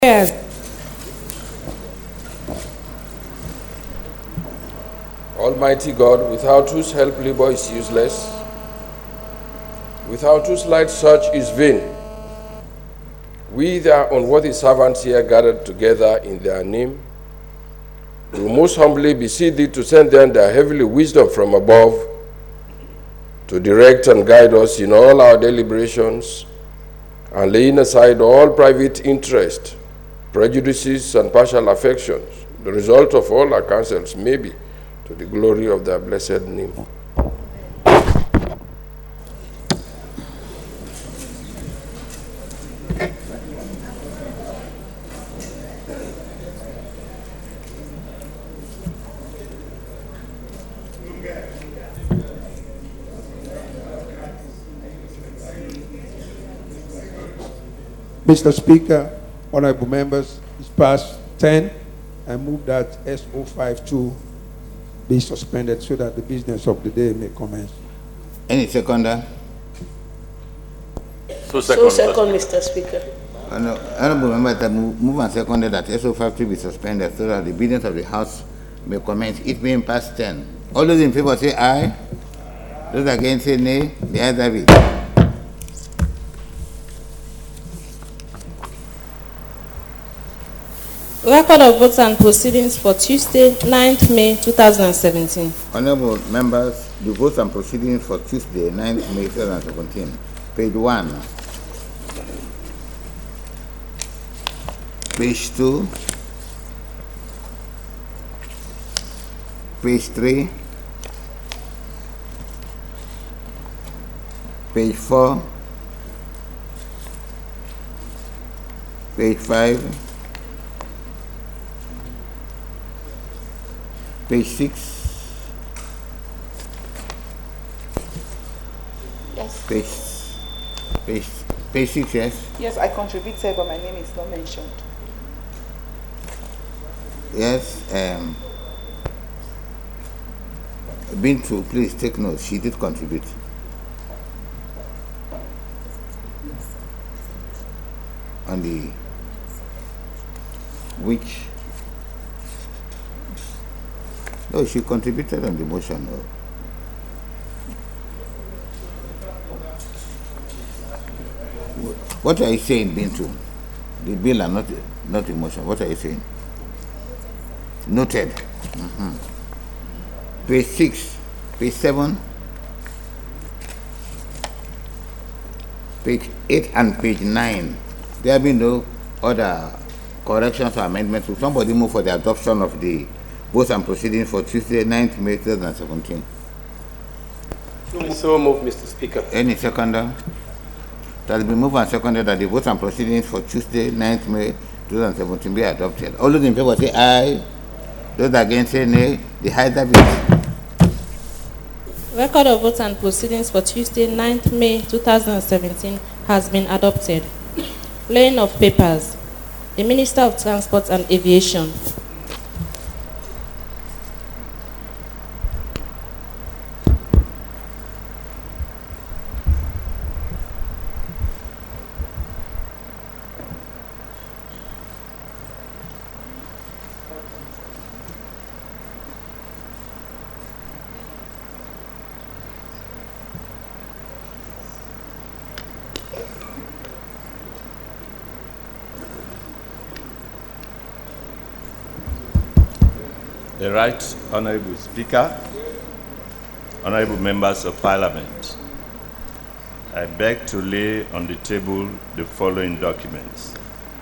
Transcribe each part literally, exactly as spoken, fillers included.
Yes. Almighty God, without whose help labor is useless, without whose light search is vain, we, their unworthy servants here gathered together in their name, we most humbly beseech thee to send them thy heavenly wisdom from above to direct and guide us in all our deliberations, and laying aside all private interest, prejudices, and partial affections, the result of all our counsels may be to the glory of thy blessed name. Mister Speaker, honorable members, it's past ten. I move that S zero five two be suspended so that the business of the day may commence. Any seconder? So second, So second, Mister Speaker. Honorable members, that move, move and second that S zero five two be suspended so that the business of the House may commence. It being past ten. All those in favor say aye. Those against say nay. The ayes have it. Record of votes and proceedings for Tuesday, ninth May two thousand seventeen. Honorable members, the votes and proceedings for Tuesday, ninth May two thousand seventeen. Page one. Page two. Page three. Page four. Page five. Page six. Yes. Page, page, page six, yes? Yes, I contributed, but my name is not mentioned. Yes. Um, Bintu, please take note. She did contribute. On the which? No, she contributed on the motion. No. What are you saying, Bintu? The bill and not not the motion. What are you saying? Noted. Mm-hmm. Page six, page seven, page eight, and page nine. There have been no other corrections or amendments. Will somebody move for the adoption of the votes and proceedings for Tuesday, ninth May two thousand seventeen? So move, Mister Speaker. Any seconder? That has been moved and seconded that the votes and proceedings for Tuesday, ninth May two thousand seventeen be adopted. All those in favor say aye. Those against say nay. The ayes have it. Record of votes and proceedings for Tuesday, ninth May two thousand seventeen has been adopted. Laying of papers. The Minister of Transport and Aviation. The Right Honorable Speaker, Honorable Members of Parliament, I beg to lay on the table the following documents.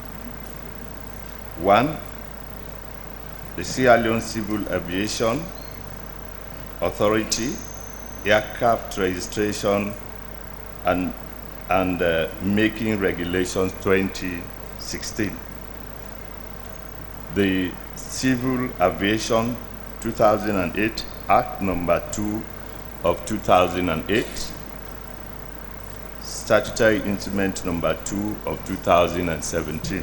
One, the Sierra Leone Civil Aviation Authority Aircraft Registration and, and uh, Making Regulations twenty sixteen. The Civil Aviation two thousand eight Act number two of two thousand eight, Statutory Instrument number two of two thousand seventeen.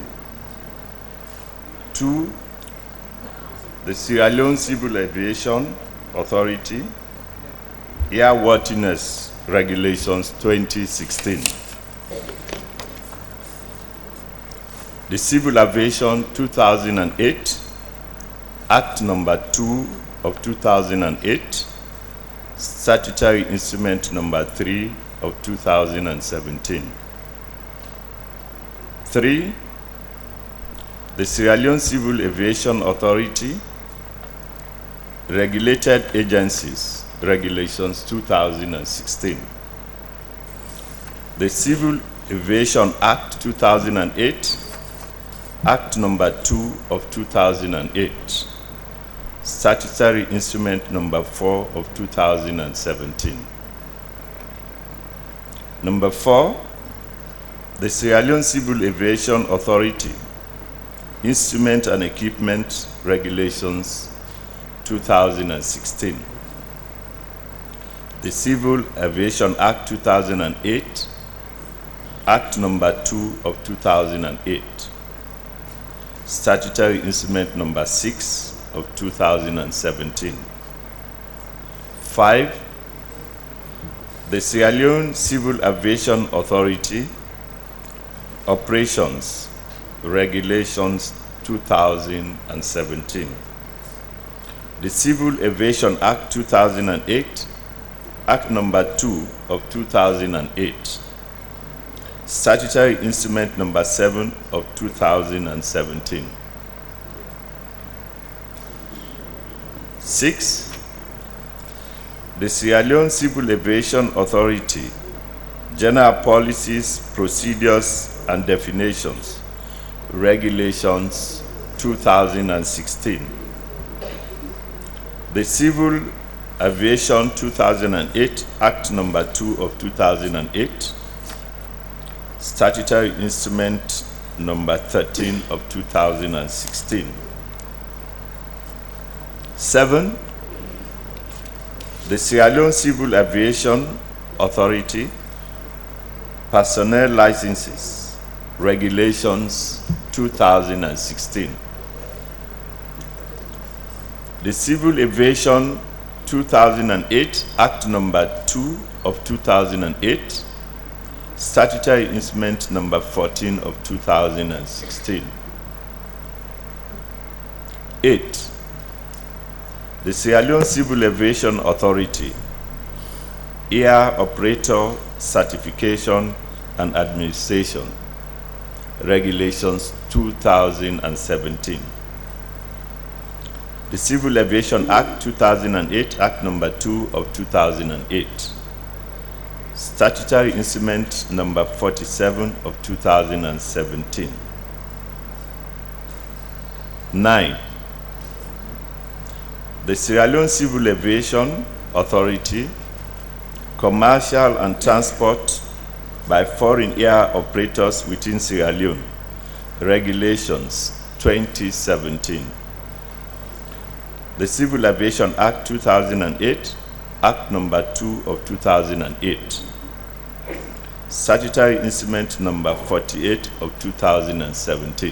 Two, the Sierra Leone Civil Aviation Authority Airworthiness Regulations twenty sixteen. The the Civil Aviation two thousand eight, Act number two of two thousand eight, Statutory Instrument number three of two thousand seventeen. Three, the Sierra Leone Civil Aviation Authority, Regulated Agencies, Regulations two thousand sixteen. The Civil Aviation Act two thousand eight, Act number two of two thousand eight, Statutory Instrument number four of two thousand seventeen. Number four, the Sierra Leone Civil Aviation Authority, Instrument and Equipment Regulations two thousand sixteen. The Civil Aviation Act two thousand eight, Act number two of two thousand eight, Statutory Instrument number six of two thousand seventeen. Five, the Sierra Leone Civil Aviation Authority, Operations Regulations two thousand seventeen. The Civil Aviation Act two thousand eight, Act number two of two thousand eight, Statutory Instrument number seven of two thousand seventeen. Six, the Sierra Leone Civil Aviation Authority, General Policies, Procedures, and Definitions, Regulations two thousand sixteen. The Civil Aviation two thousand eight, Act number two of two thousand eight, Statutory Instrument number thirteen of two thousand sixteen. Seven, the Sierra Leone Civil Aviation Authority, Personnel Licenses, Regulations two thousand sixteen. The Civil Aviation two thousand eight, Act number two of two thousand eight, Statutory Instrument number fourteen of two thousand sixteen. Eight, the Sierra Leone Civil Aviation Authority, Air Operator Certification and Administration, Regulations two thousand seventeen. The Civil Aviation Act two thousand eight, Act number two of two thousand eight, Statutory Instrument number forty-seven of two thousand seventeen. Nine, the Sierra Leone Civil Aviation Authority, Commercial and Transport by Foreign Air Operators within Sierra Leone, Regulations twenty seventeen. The Civil Aviation Act two thousand eight, Act number two of two thousand eight, Statutory Instrument number forty-eight of two thousand seventeen.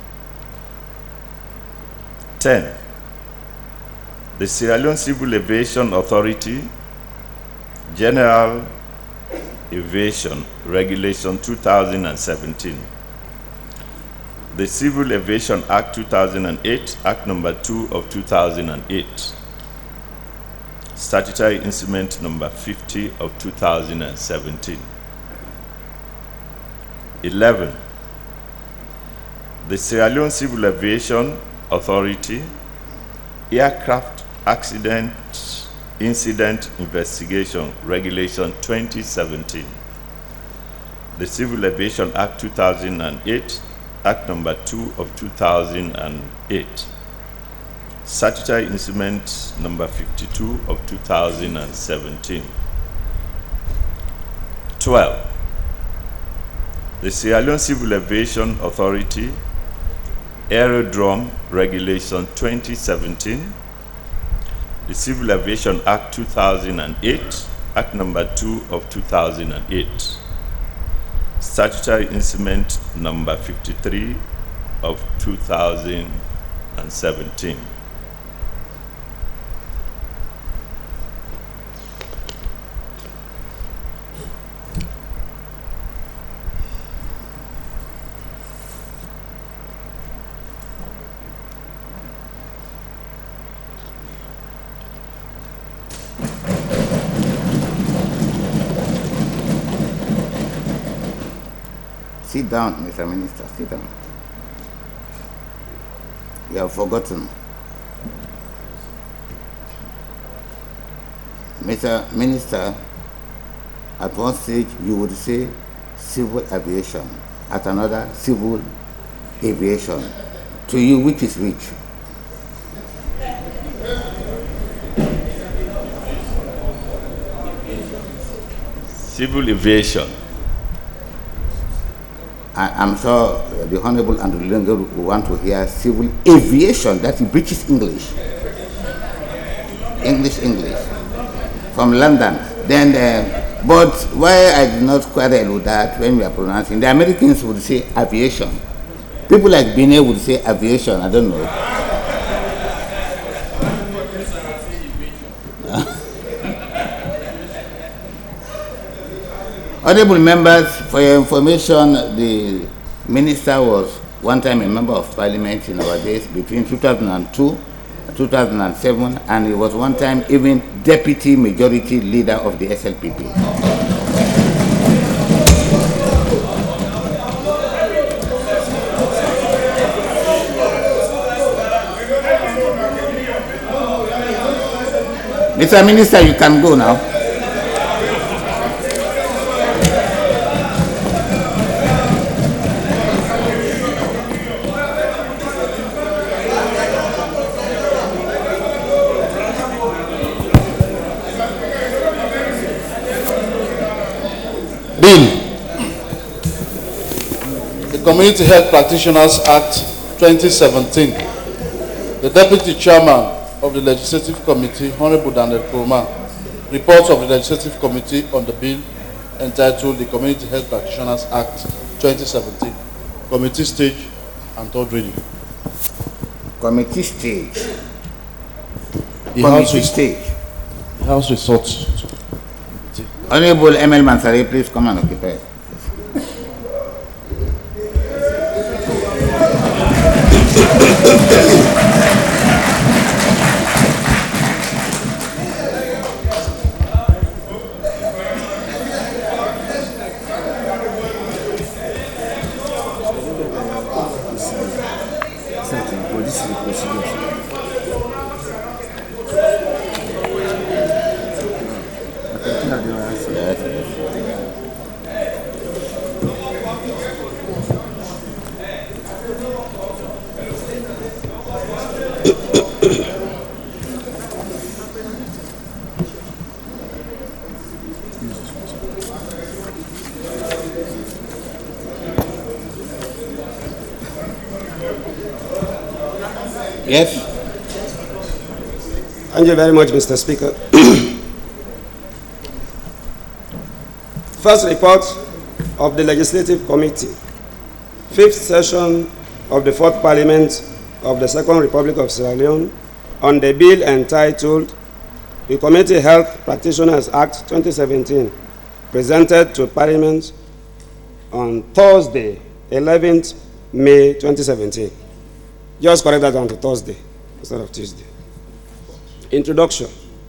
Ten, the Sierra Leone Civil Aviation Authority, General Aviation Regulation two thousand seventeen. The Civil Aviation Act two thousand eight, Act number two of two thousand eight, Statutory Instrument number fifty of two thousand seventeen. Eleven, the Sierra Leone Civil Aviation Authority, Aircraft Accident Incident Investigation Regulation twenty seventeen. The Civil Aviation Act two thousand eight, Act number two of two thousand eight, Statutory Instrument number fifty-two of two thousand seventeen. Twelve, the Sierra Leone Civil Aviation Authority, Aerodrome Regulation twenty seventeen, the Civil Aviation Act two thousand eight, Act number two of two thousand eight, Statutory Instrument number fifty-three of two thousand seventeen. Sit down, Mister Minister, sit down. You have forgotten. Mister Minister, at one stage you would say civil aviation, at another civil aviation. To you, which is which? Civil aviation. I, I'm sure the Honorable Andrew Lungu will want to hear civil aviation, that is British English. English, English. From London. Then, uh, but why I did not quarrel with that when we are pronouncing, the Americans would say aviation. People like Bine would say aviation, I don't know. Honorable members, for your information, the minister was one time a member of parliament in our days between two thousand two and two thousand seven, and he was one time even deputy majority leader of the S L P P. Mister Minister, you can go now. Bill, the Community Health Practitioners Act twenty seventeen. The Deputy Chairman of the Legislative Committee, Honorable Daniel Kurma, reports of the Legislative Committee on the bill entitled the Community Health Practitioners Act twenty seventeen. Committee stage and third reading. Committee stage. The Committee House stage. The House resorts. Honorable M L Mansari, please come and occupy. Yes. Thank you very much, Mister Speaker. First report of the Legislative Committee, fifth session of the Fourth Parliament of the Second Republic of Sierra Leone on the bill entitled the Community Health Practitioners Act twenty seventeen, presented to Parliament on Thursday, eleventh May twenty seventeen. Just correct that on to Thursday instead of Tuesday. Introduction.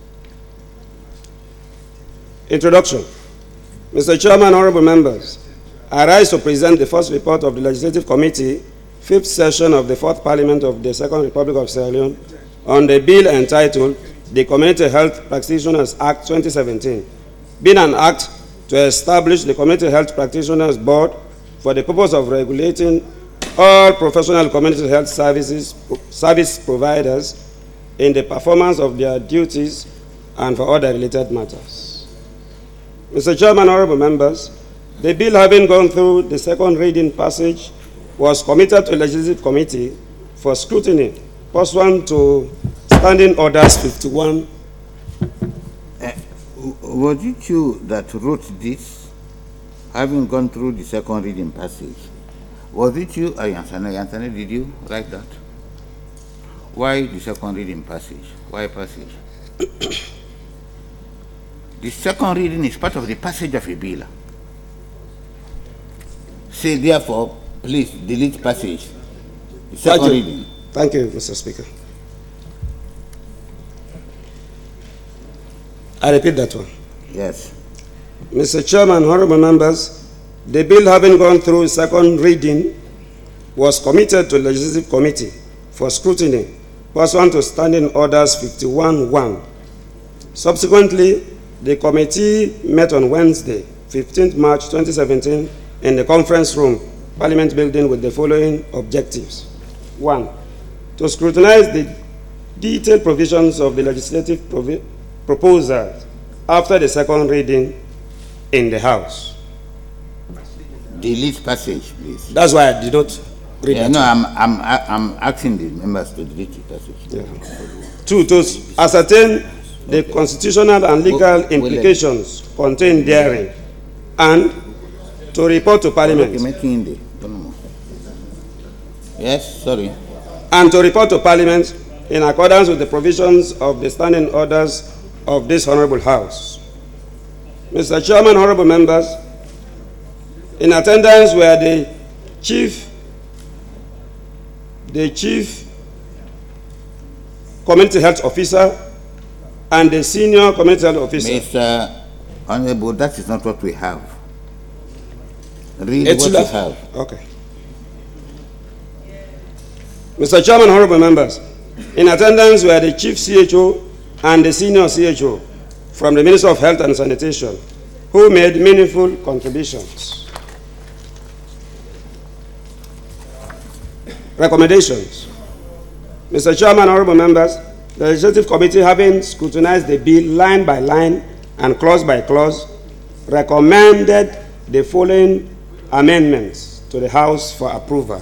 Introduction. Mister Chairman, honorable members, I rise to present the first report of the Legislative Committee, fifth session of the Fourth Parliament of the Second Republic of Sierra Leone, on the bill entitled the Community Health Practitioners Act twenty seventeen, being an act to establish the Community Health Practitioners Board for the purpose of regulating all professional community health services service providers in the performance of their duties and for other related matters. Mister Chairman, honorable members, the bill having gone through the second reading passage was committed to the Legislative Committee for scrutiny pursuant to Standing Orders fifty-one. Uh, was it you that wrote this, having gone through the second reading passage? Was it you, Ayansane? Ayansane, did you write that? Why the second reading passage? Why passage? The second reading is part of the passage of a bill. Say, therefore, please delete passage. The second Thank you. reading. Thank you, Mister Speaker. I repeat that one. Yes. Mister Chairman, honorable members, The bill, having gone through second reading, was committed to the Legislative Committee for scrutiny pursuant to Standing Orders fifty-one one. Subsequently, the committee met on Wednesday, fifteenth March twenty seventeen, in the conference room, Parliament Building, with the following objectives. One, to scrutinize the detailed provisions of the legislative provi proposals after the second reading in the House. Delete passage, please. That's why I did not read Yeah, that. no, I'm, I'm, I'm asking the members to delete the passage. Yeah. Two, to ascertain the constitutional and legal Will- will implications contained therein, and to report to Parliament. Making the- Yes, sorry. And to report to Parliament in accordance with the provisions of the standing orders of this Honorable House. Mister Chairman, honorable members, in attendance were the Chief, the Chief Community Health Officer and the Senior Community Health Officer. Mister Honorable, that is not what we have. Read It's what la- we have. Okay. Mister Chairman, honorable members, in attendance were the Chief C H O and the Senior C H O from the Ministry of Health and Sanitation, who made meaningful contributions. Recommendations. Mister Chairman, honorable members, the Legislative Committee, having scrutinized the bill line by line and clause by clause, recommended the following amendments to the House for approval.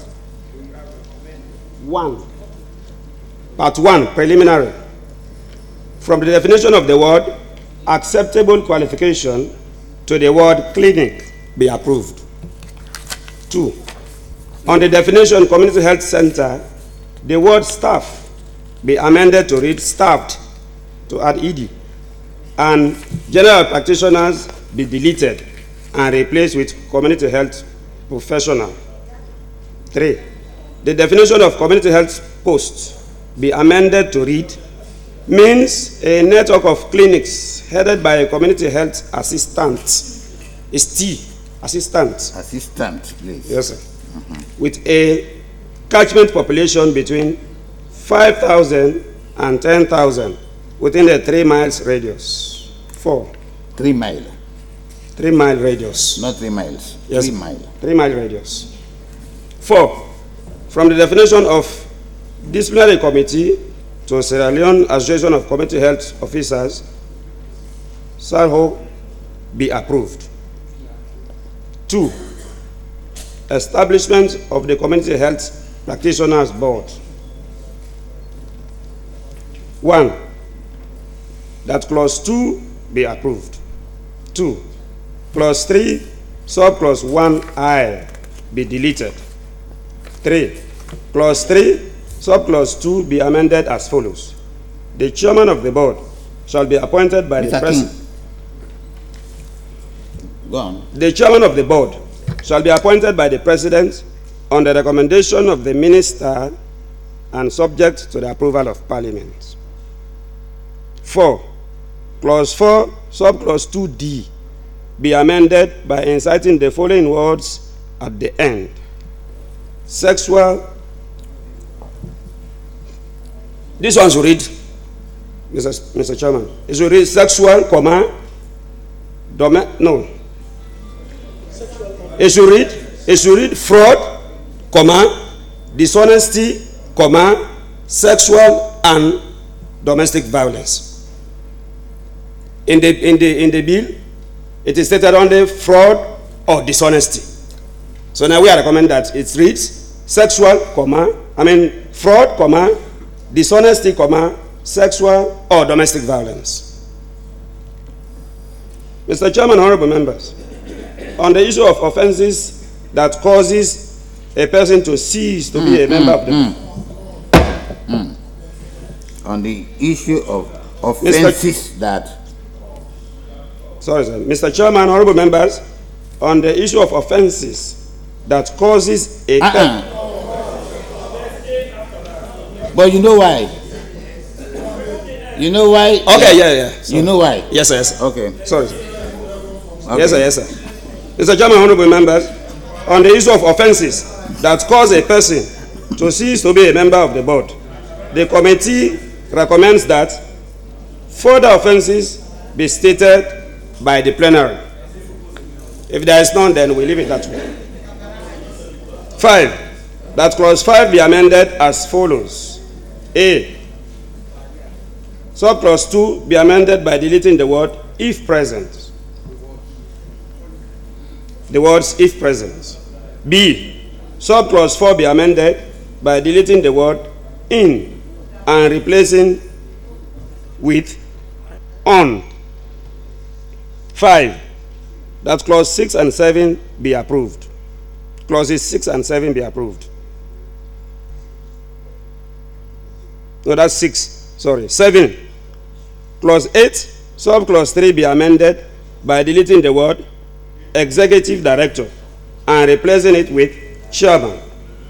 One, part one, preliminary. From the definition of the word acceptable qualification to the word clinic be approved. Two, on the definition community health center, the word staff be amended to read staffed to add ed, and general practitioners be deleted and replaced with community health professional. Three, the definition of community health post be amended to read means a network of clinics headed by a community health assistant. Is T, assistant. Assistant, please. Yes, sir. Mm-hmm. With a catchment population between five thousand and ten thousand within a three miles radius. Four. Three mile. Three mile radius. Not three miles. Yes. Three mile. Three mile radius. Four. From the definition of disciplinary committee to Sierra Leone Association of Community Health Officers, S A R H O be approved. Two, establishment of the Community Health Practitioners Board. One, that clause two be approved. Two, clause three, subclause one I be deleted. Three, clause three, subclause two be amended as follows. The chairman of the board shall be appointed by Mister the president. Go on. The chairman of the board shall be appointed by the president on the recommendation of the minister and subject to the approval of parliament. Four, clause four, subclause two D be amended by inciting the following words at the end. Sexual, this one should read, Mister Mister Chairman, it should read sexual, comma, dome, no. It should read, it should read fraud, comma, dishonesty, comma, sexual and domestic violence. In the in the in the bill, it is stated only fraud or dishonesty. So now we are recommending that it reads sexual, comma, I mean fraud, comma, dishonesty, comma, sexual or domestic violence. Mister Chairman, honorable members, on the issue of offenses that causes a person to cease to mm, be a member mm, of the mm, mm. On the issue of offenses Mister that sorry sir, Mister Chairman, honorable members, on the issue of offenses that causes a uh-uh. But you know why? You know why? Okay, yeah, yeah. Sorry. You know why? Yes, sir, yes, sir. Okay. Sorry, sir. Okay. Yes, sir, yes, sir. Mister Chairman, honorable members, on the issue of offenses that cause a person to cease to be a member of the board, the committee recommends that further offenses be stated by the plenary. If there is none, then we leave it that way. Five, that clause five be amended as follows. A, subclause two be amended by deleting the word if present. The words if present. B, subclause four be amended by deleting the word in and replacing with on. Five, that clause six and seven be approved. Clauses six and seven be approved. No, that's six. Sorry, seven. Clause eight, subclause three be amended by deleting the word executive director and replacing it with chairman.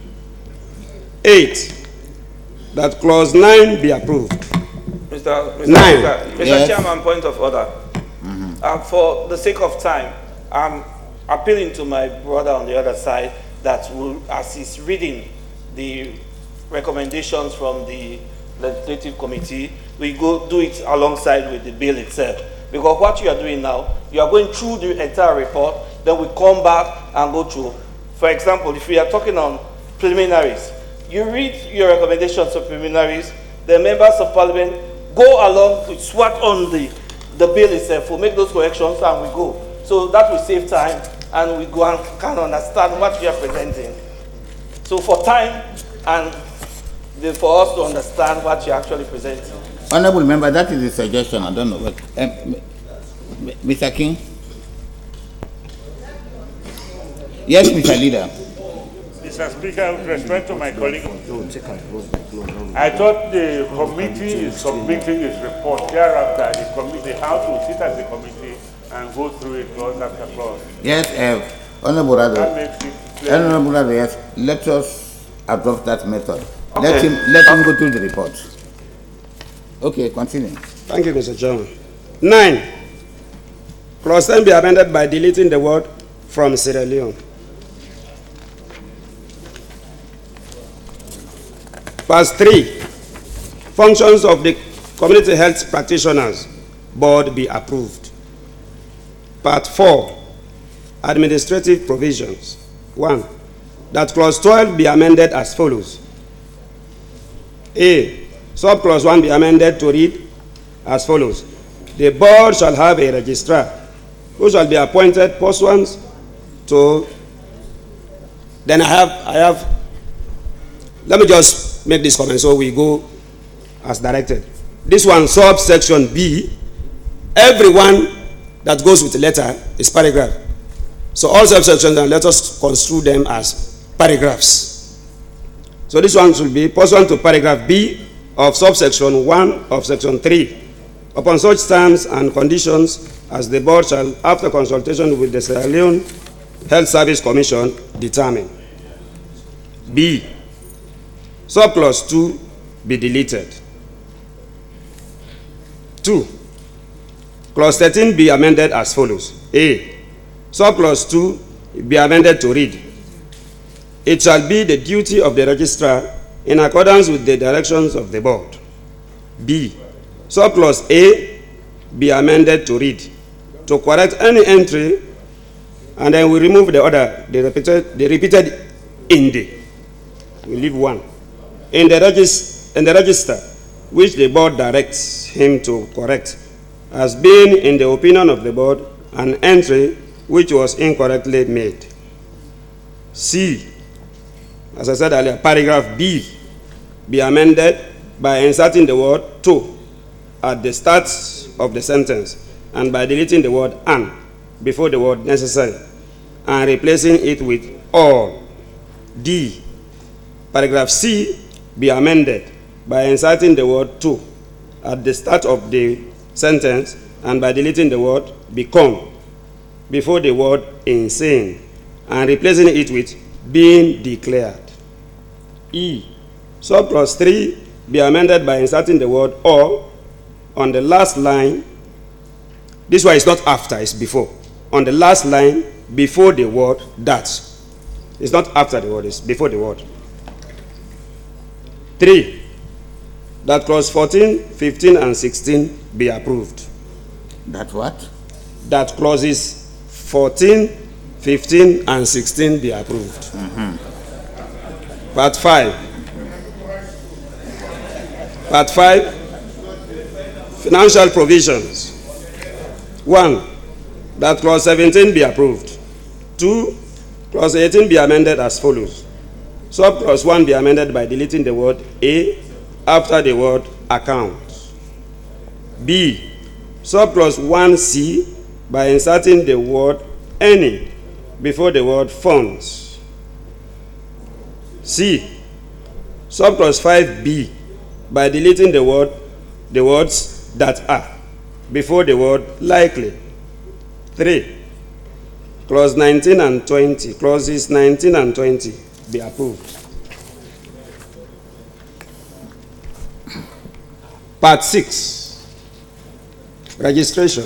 Eight, that clause nine be approved. Mister Mister Nine. Mister Yes. Chairman, point of order. Mm-hmm. uh, for the sake of time, I'm appealing to my brother on the other side that will, as he's reading the recommendations from the legislative committee, we go do it alongside with the bill itself. Because what you are doing now, you are going through the entire report, then we come back and go through. For example, if we are talking on preliminaries, you read your recommendations of preliminaries, the members of parliament go along to swat on the, the bill itself, we'll make those corrections and we go. So that will save time and we go and can understand what you are presenting. So for time and the, for us to understand what you're actually presenting. Honorable member, that is a suggestion. I don't know what. Um, Mister King? Yes, Mister Leader. Mister Speaker, with respect to my colleague, I thought the committee is submitting its report. Thereafter, the committee, the House will sit as a committee and go through it clause after clause. Yes, uh, Honorable Rado. That makes it clear. Honorable Rado, yes. Let us adopt that method. Okay. Let him let him go through the report. Okay, continue. Thank you, Mister Chairman. Nine, clause ten be amended by deleting the word from Sierra Leone. Verse three, functions of the community health practitioners board be approved. Part four, administrative provisions. One, that clause twelve be amended as follows. A, subclause one be amended to read as follows. The board shall have a registrar who shall be appointed pursuant to, then I have, I have, let me just make this comment so we go as directed. This one, subsection B, everyone that goes with the letter is paragraph. So all subsections, and let us construe them as paragraphs. So this one should be pursuant to paragraph B of subsection one of section three. Upon such terms and conditions as the board shall, after consultation with the Sierra Leone Health Service Commission, determine. B, subclause two be deleted. Two, clause thirteen be amended as follows. A, subclause two be amended to read. It shall be the duty of the registrar in accordance with the directions of the board. B, subclause A be amended to read. To correct any entry, and then we remove the other, the repeated, the repeated in the. We leave one. In the, regis, in the register, which the board directs him to correct, as being, in the opinion of the board, an entry which was incorrectly made. C, as I said earlier, paragraph B be amended by inserting the word to at the start of the sentence and by deleting the word and before the word necessary and replacing it with all. D, paragraph C be amended by inserting the word to at the start of the sentence and by deleting the word become before the word insane and replacing it with being declared. E, subclause three be amended by inserting the word or on the last line. This one is not after, it's before. On the last line before the word that. It's not after the word, it's before the word. Three, that clause fourteen, fifteen, and sixteen be approved. That what? That clauses fourteen, fifteen, and sixteen be approved. Mm-hmm. Part five. Part five, financial provisions. One, that clause seventeen be approved. Two, clause eighteen be amended as follows. Subclause one be amended by deleting the word A after the word account. B, subclause one C by inserting the word any before the word funds. C, subclause five B by deleting the word the words that are before the word likely. Three, clause nineteen and twenty, clauses nineteen and twenty be approved. Part six, registration.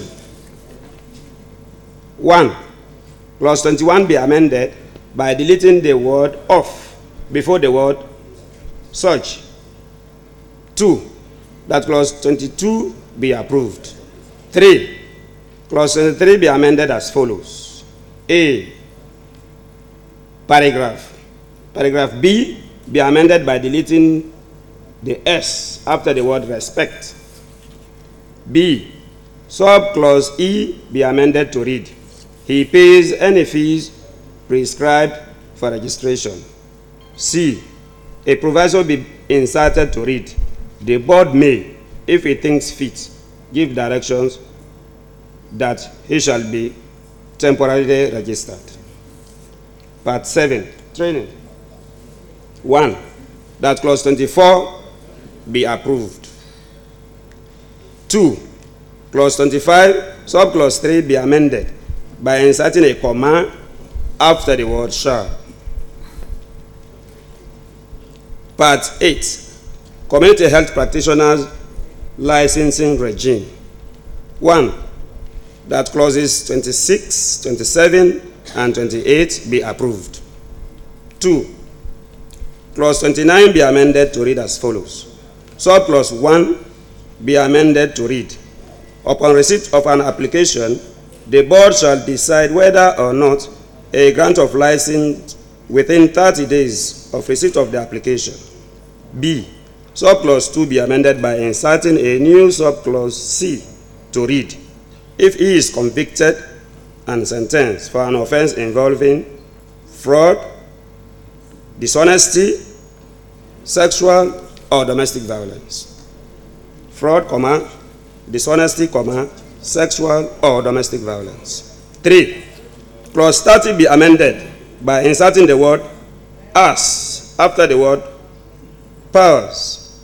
One, clause twenty-one be amended by deleting the word of before the word such. Two, that clause twenty-two be approved. Three, clause twenty-three be amended as follows. A, paragraph. Paragraph B be amended by deleting the S after the word respect. B, subclause E be amended to read, he pays any fees prescribed for registration. C, a proviso be inserted to read, the board may, if it thinks fit, give directions that he shall be temporarily registered. Part seven, training. One, that clause twenty-four be approved. Two, clause twenty-five, subclause three be amended by inserting a comma after the word shall. Part eight, community health practitioners licensing regime. One, that clauses twenty-six, twenty-seven, and twenty-eight be approved. Two, clause twenty-nine be amended to read as follows. Subclause one be amended to read, upon receipt of an application, the board shall decide whether or not a grant of license within thirty days of receipt of the application. B, subclause two be amended by inserting a new subclause C to read, if he is convicted and sentenced for an offense involving fraud, dishonesty, sexual or domestic violence. Fraud, comma, dishonesty, comma, sexual or domestic violence. Three, clause thirty be amended by inserting the word as after the word powers.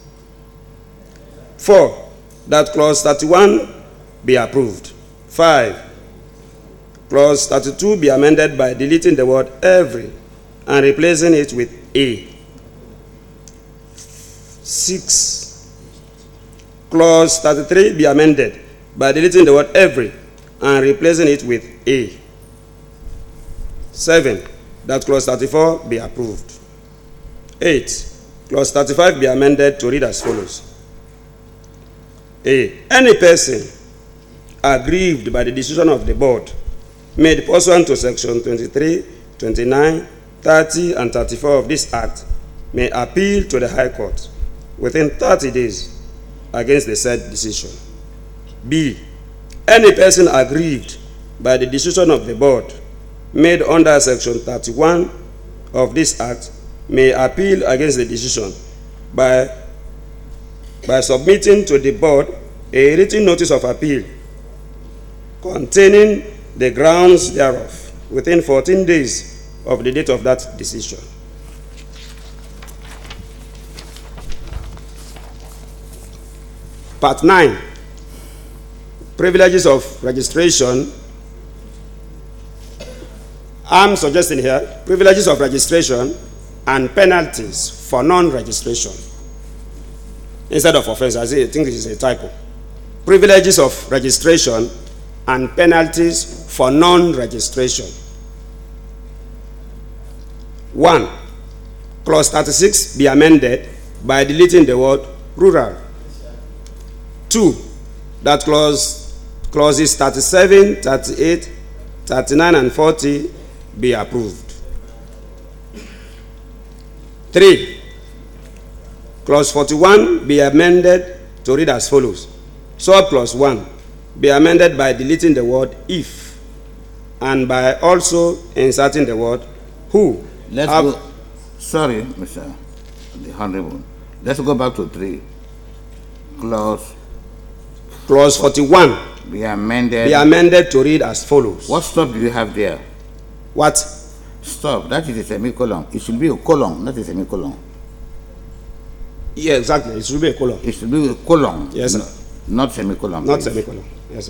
Four, that clause thirty-one be approved. Five, clause thirty-two be amended by deleting the word every and replacing it with a. Six, clause thirty-three be amended by deleting the word every and replacing it with a. Seven, that clause thirty-four be approved. Eight, clause thirty-five be amended to read as follows. A, any person aggrieved by the decision of the board made pursuant to section twenty-three, twenty-nine, thirty, and thirty-four of this act may appeal to the High Court within thirty days against the said decision. B, any person aggrieved by the decision of the board made under section thirty-one of this act may appeal against the decision by, by submitting to the board a written notice of appeal containing the grounds thereof within fourteen days of the date of that decision. Part nine, privileges of registration. I'm suggesting here privileges of registration and penalties for non-registration instead of offense. I think this is a typo. Privileges of registration and penalties for non-registration. One, clause thirty-six be amended by deleting the word rural. Two, that clause, clauses thirty-seven, thirty-eight, thirty-nine, and forty be approved. Three, clause forty-one be amended to read as follows. Subclause one be amended by deleting the word if and by also inserting the word who. Let's Have, go. Sorry, Mister the Honorable. Let's go back to three. Clause. Clause forty-one be amended. Be amended to read as follows. What stop do you have there? What? Stop. That is a semicolon. It should be a colon, not a semicolon. Yeah, exactly. It should be a colon. It should be a colon. Yes, sir. No, not semicolon. Not please. semicolon. Yes, sir.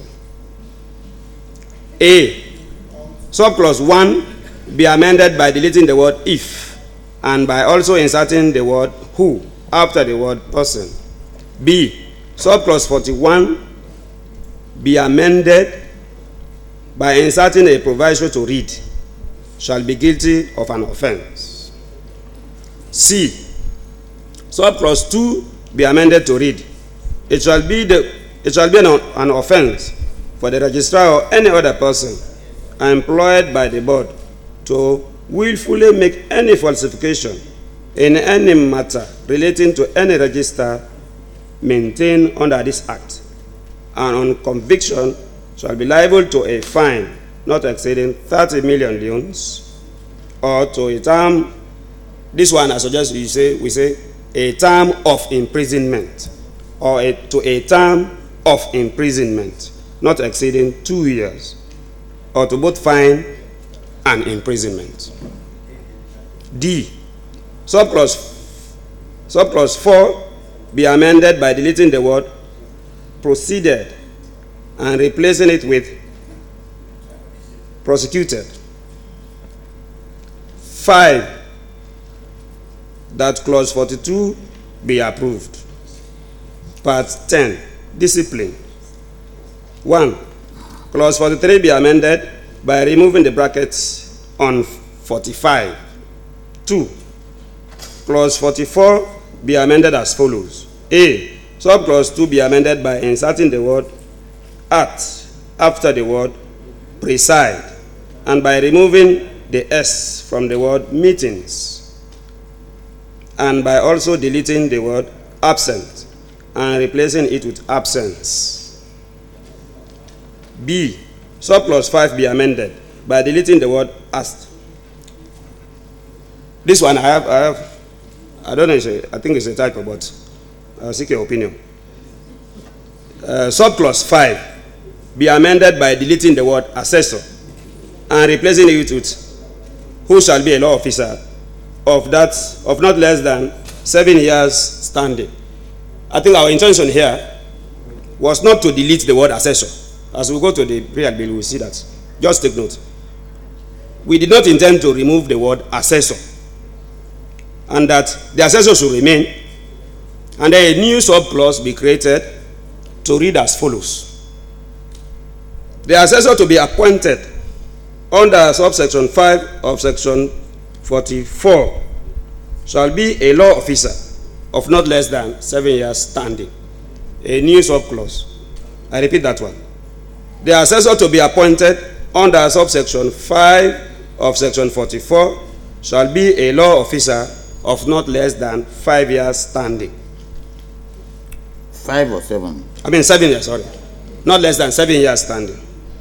A. Subclause one be amended by deleting the word if and by also inserting the word who after the word person. B. Subclause forty-one be amended by inserting a proviso to read shall be guilty of an offense. C. Subclause two be amended to read it shall be the it shall be an, an offense for the registrar or any other person employed by the board to willfully make any falsification in any matter relating to any register maintained under this act, and on conviction shall be liable to a fine not exceeding thirty million leons, or to a term, this one I suggest you say, we say a term of imprisonment, or a, to a term of imprisonment not exceeding two years, or to both fine and imprisonment. D. Subclause, subclause four be amended by deleting the word proceeded and replacing it with prosecuted. Five, that clause forty-two be approved. Part ten, discipline. One, clause forty-three be amended by removing the brackets on forty-five. Two, clause forty-four be amended as follows. A, subclause two be amended by inserting the word at after the word preside and by removing the S from the word meetings, and by also deleting the word absent and replacing it with absence. B, subclause five be amended by deleting the word asked. This one I have, I have, I don't know, it's a, I think it's a typo, but I'll seek your opinion. Uh, subclause five be amended by deleting the word assessor and replacing it with who shall be a law officer of that of not less than seven years standing. I think our intention here was not to delete the word assessor. As we go to the prayer bill, we'll see that. Just take note. We did not intend to remove the word assessor, and that the assessor should remain, and then a new subclause be created to read as follows. The assessor to be appointed under subsection five of section forty-four shall be a law officer of not less than seven years standing. A new subclause. I repeat that one. The assessor to be appointed under subsection five of section forty-four shall be a law officer of not less than five years standing. Five or seven? I mean seven years, sorry. Not less than seven years standing.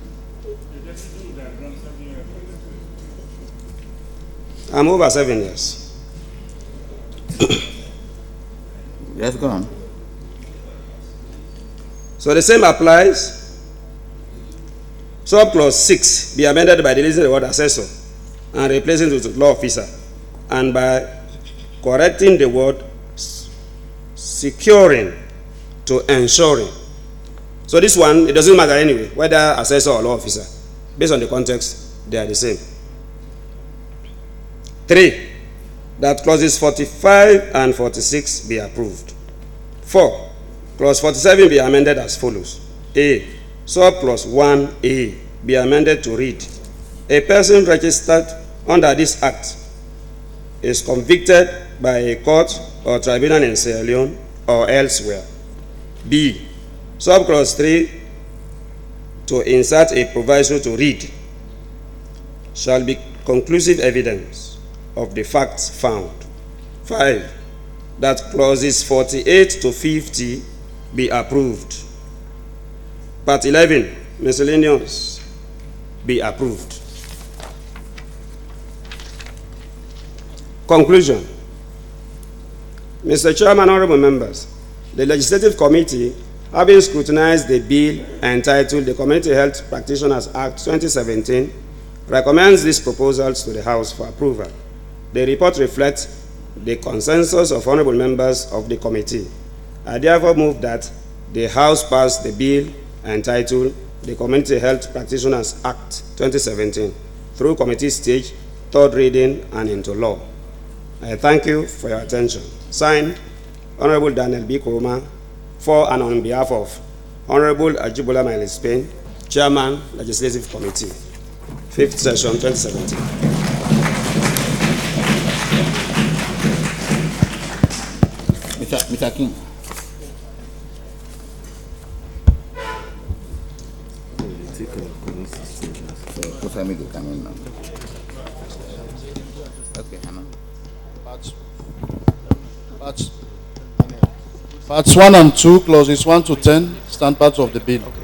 I'm over seven years. Yes, go on. So the same applies. Subclause six be amended by deleting the word assessor and replacing it with law officer, and by correcting the word securing to ensuring. So this one, it doesn't matter anyway, whether assessor or law officer. Based on the context, they are the same. Three, that clauses forty-five and forty-six be approved. Four, clause forty-seven be amended as follows. A, subclause one A be amended to read, a person registered under this act is convicted by a court or tribunal in Sierra Leone or elsewhere. B. Subclause three, to insert a proviso to read, shall be conclusive evidence of the facts found. Five. That clauses forty-eight to fifty be approved. Part eleven, miscellaneous, be approved. Conclusion. Mister Chairman, honorable members, the Legislative Committee, having scrutinized the bill entitled the Community Health Practitioners Act twenty seventeen, recommends these proposals to the House for approval. The report reflects the consensus of honorable members of the committee. I therefore move that the House pass the bill entitled the Community Health Practitioners Act twenty seventeen through committee stage, third reading, and into law. I thank you for your attention. Signed, Honorable Daniel B. Kuruma, for and on behalf of Honorable Ajibola Maile Spain, Chairman, Legislative Committee, fifth Session, twenty seventeen. Mister Mister King. Okay, Hannah. Parts, parts, parts one and two, clauses one to ten, stand part of the bill. Okay.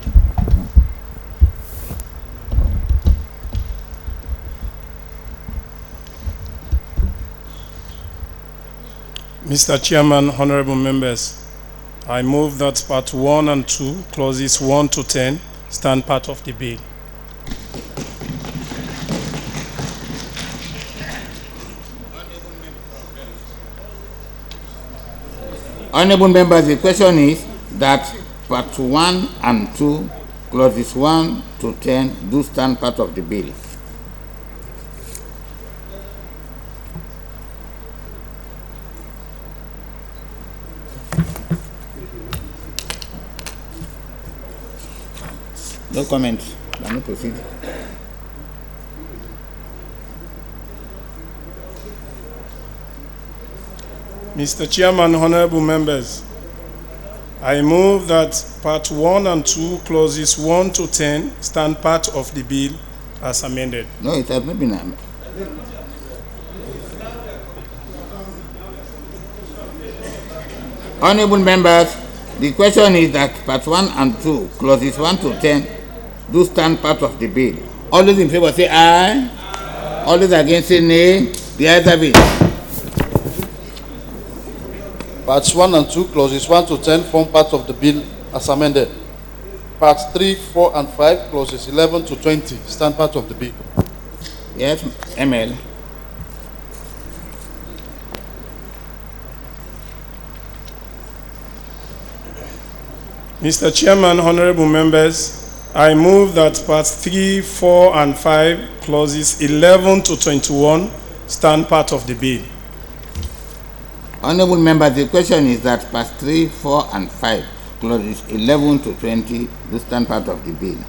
Mister Chairman, honorable members, I move that part one and two, clauses one to ten, stand part of the bill. Honorable members, the question is that part one and two, clauses one to ten, do stand part of the bill. No comment. Let me proceed. Mister Chairman, honorable members, I move that part one and two, clauses one to ten, stand part of the bill as amended. No, it has not been amended. Honorable members, the question is that part one and two, clauses one to ten, do stand part of the bill. All those in favor say aye. Aye. All those against say nay. The ayes have it. Parts one and two, clauses one to ten, form part of the bill as amended. Parts three, four, and five, clauses eleven to twenty, stand part of the bill. Yes, M L. Mister Chairman, honorable members, I move that parts three, four, and five, clauses eleven to twenty-one, stand part of the bill. Honorable members, the question is that parts three, four, and five, clauses eleven to twenty, do stand part of the bill.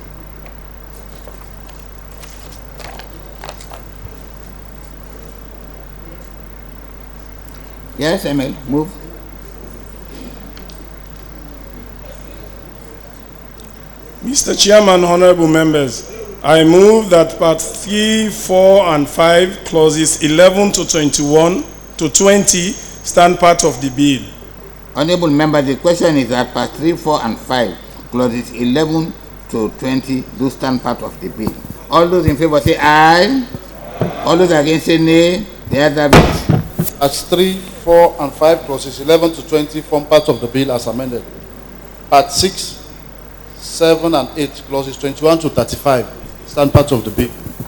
Yes, M L, move. Mister Chairman, honorable members, I move that parts three, four, and five, clauses eleven to twenty-one to twenty, stand part of the bill. Honorable members, the question is that part three, four, and five, clauses eleven to twenty, do stand part of the bill. All those in favor say aye. Aye. All those against say nay. The ayes have it. Parts three, four, and five, clauses eleven to twenty, form part of the bill as amended. Part six, seven, and eight, clauses twenty-one to thirty-five, stand part of the bill.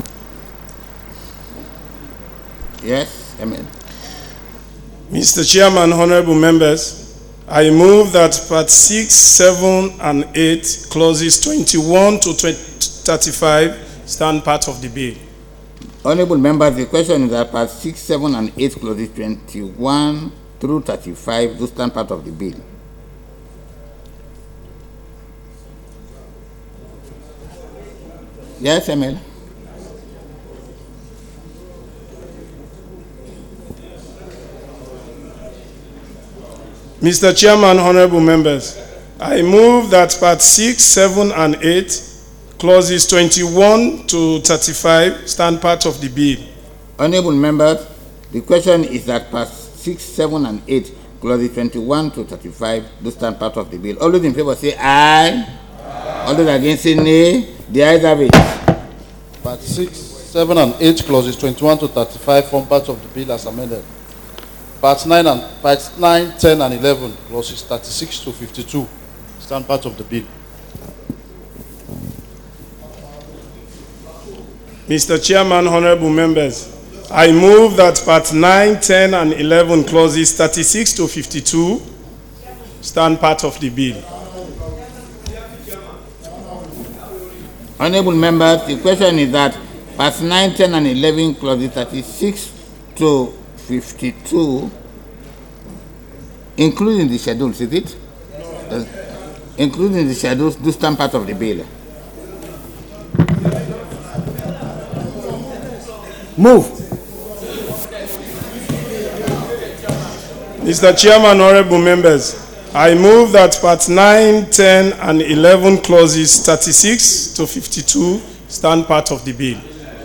Yes, amen. Mister Chairman, honorable members, I move that part six, seven, and eight, clauses twenty-one to thirty-five, stand part of the bill. Honorable members, the question is that part six, seven, and eight, clauses twenty-one through thirty-five, do stand part of the bill. Yes, M L. Mister Chairman, honorable members, I move that part six, seven, and eight, clauses twenty-one to thirty-five, stand part of the bill. Honorable members, the question is that part six, seven, and eight, clauses twenty-one to thirty-five, do stand part of the bill. All those in favor say aye. Aye. All those against say nay. The ayes have it. Part six, seven, and eight, clauses twenty-one to thirty-five, form part of the bill as amended. Parts nine and parts nine, ten, and eleven, clauses thirty-six to fifty-two, stand part of the bill. Mister Chairman, honorable members, I move that part nine, ten, and eleven, clauses thirty-six to fifty-two, stand part of the bill. Honorable members, the question is that parts nine, ten, and eleven, clauses thirty-six to fifty-two, including the schedules, is it? Uh, including the schedules, do stand part of the bill. Move. Mister Chairman, honorable members, I move that part nine, ten, and eleven, clauses thirty-six to fifty-two, stand part of the bill.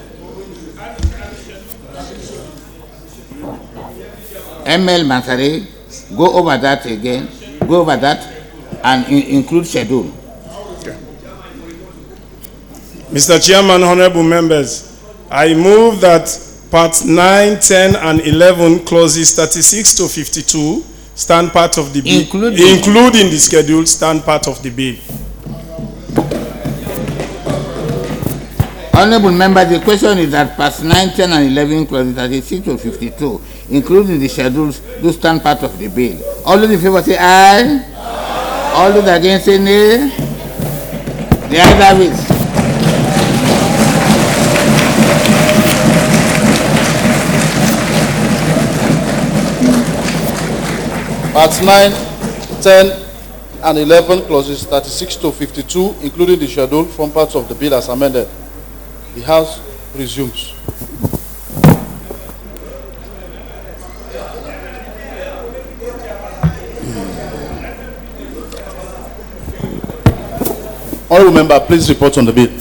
M L Mansari, go over that again, go over that and in include schedule. Okay. Mister Chairman, honorable members, I move that parts nine, ten, and eleven, clauses thirty-six to fifty-two, stand part of the bill, including, including the schedule, stand part of the bill. Honorable members, the question is that parts nine, ten, and eleven, clauses thirty-six to fifty-two, including the schedules, do stand part of the bill. All those in favor say aye. Aye. All those against say nay. The ayes have it. Parts nine, ten, and eleven, clauses thirty-six to fifty-two, including the schedule, form parts of the bill as amended. The House resumes. Honorable member, please report on the bill.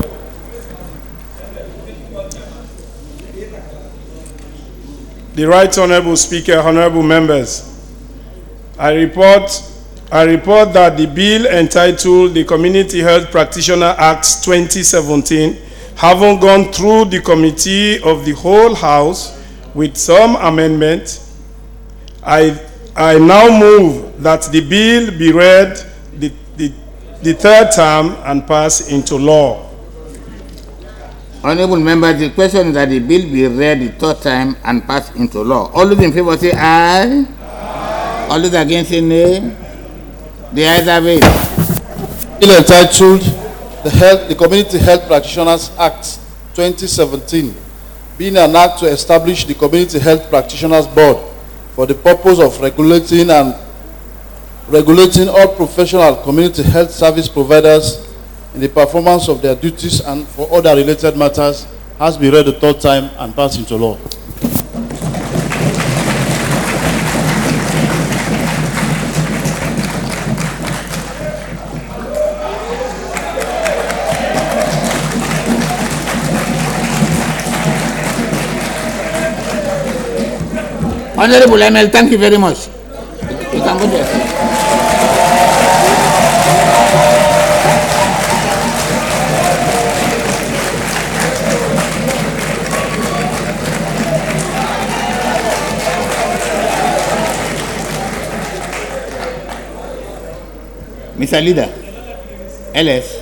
The Right Honorable Speaker, honorable members, I report, I report that the bill entitled the Community Health Practitioner Act twenty seventeen, having gone through the committee of the whole House with some amendment, I, I now move that the bill be read the, the, the third term and pass into law. Honorable members, the question is that the bill be read the third time and pass into law. All those in favor say aye. Aye. All those against say nay. The ayes have it. Bill entitled the, Health, the Community Health Practitioners Act twenty seventeen, being an act to establish the Community Health Practitioners Board for the purpose of regulating and regulating all professional community health service providers in the performance of their duties and for other related matters, has been read the third time and passed into law. Honorable M L, thank you very much. You can go there. Mister Leader, L S.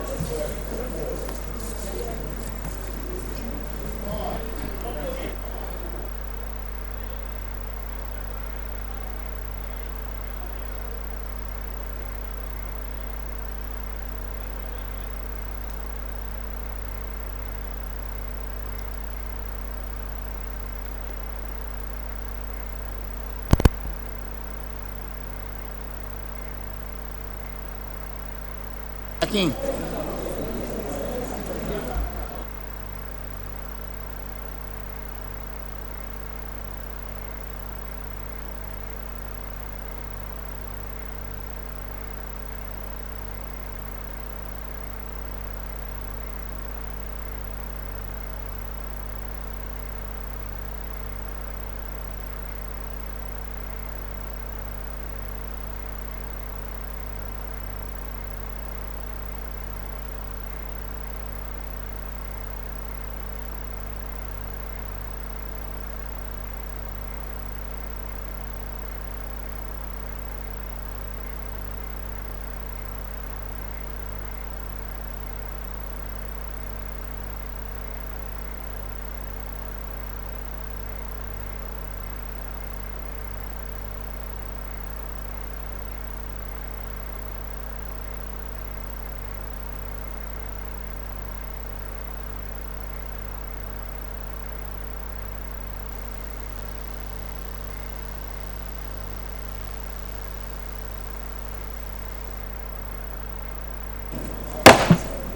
King.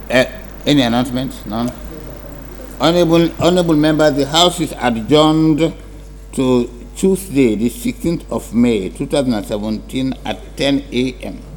Uh, any announcement? None. Honorable, honorable members, the House is adjourned to Tuesday, the sixteenth of May, two thousand seventeen at ten A M